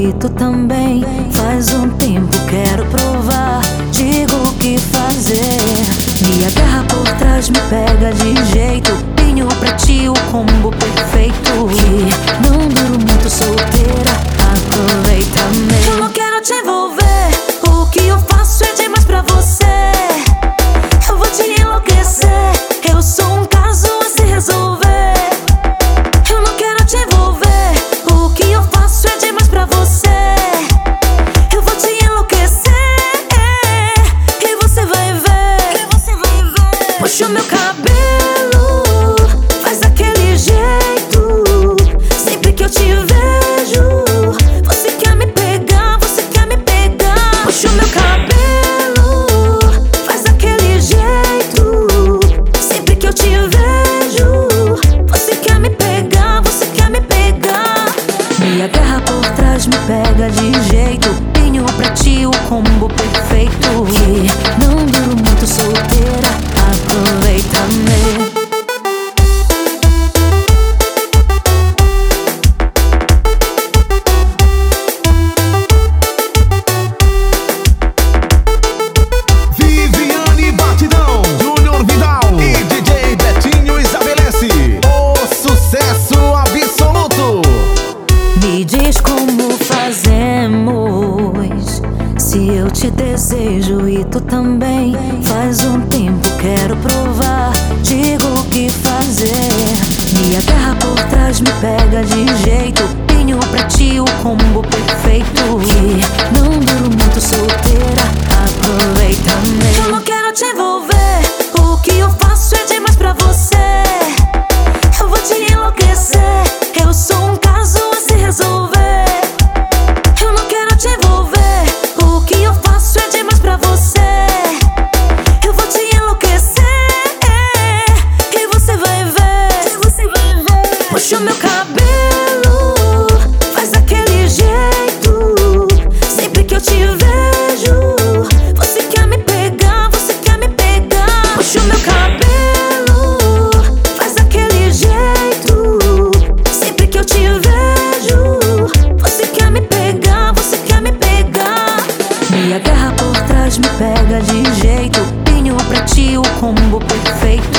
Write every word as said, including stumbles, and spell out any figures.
e tu também. Faz um tempo quero provar, digo o que fazer. Me agarra por trás, me pega de jeito. Tenho pra ti o combo perfeito. Que não duro muito solteira, aproveita-me. Eu não quero te envolver, o que eu faço é demais pra você. Eu vou te enlouquecer, eu sou um caso a se resolver. Eu não quero te envolver, o que eu faço é demais pra você. Eu vou te enlouquecer e você vai ver. Puxa o meu cabelo, faz daquele jeito. Sempre que eu te vejo, você quer me pegar, você quer me pegar. Puxa o meu cabelo, faz daquele jeito. Sempre que eu te vejo, você quer me pegar, você quer me pegar. Me agarra por trás, me pega de jeito. Tenho pra ti o combo perfeito. Que não duro muito solteira, aproveita-me. Me diz como fazemos, se eu te desejo e tu também. Faz um tempo quero provar, digo o que fazer. Me agarra por trás, me pega de jeito. Tenho pra ti o combo perfeito. Que não duro muito solteira, aproveita-me. Eu não quero te envolver, o que eu faço é demais pra você. Eu vou te enlouquecer, eu sou um caso a se resolver. Eu não quero te envolver, o que eu faço é demais pra você. Eu vou te enlouquecer e você vai ver. Puxa o meu cabelo, faz daquele jeito. Sempre que eu te vejo, você quer me pegar, você quer me pegar. Puxa o meu cabelo, faz daquele jeito. Sempre que eu te vejo, você quer me pegar, você quer me pegar. Me agarra por trás, me pega de jeito. Tenho pra ti o combo perfeito.